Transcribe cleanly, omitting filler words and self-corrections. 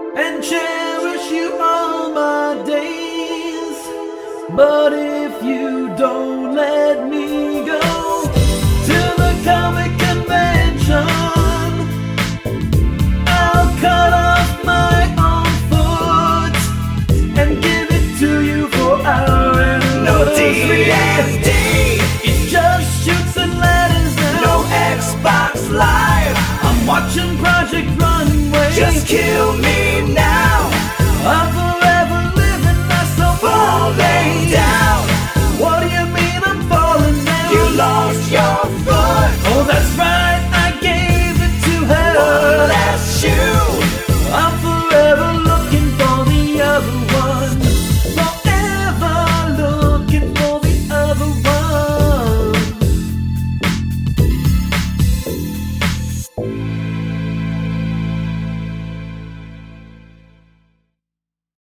and cherish you all my days. But if you don't let me go to the comic convention, I'll cut off my own foot and give it to you for our anniversary. No D&D, It's just shoots and ladders now. no Xbox Live. I'm watching Project Runway. Just kill me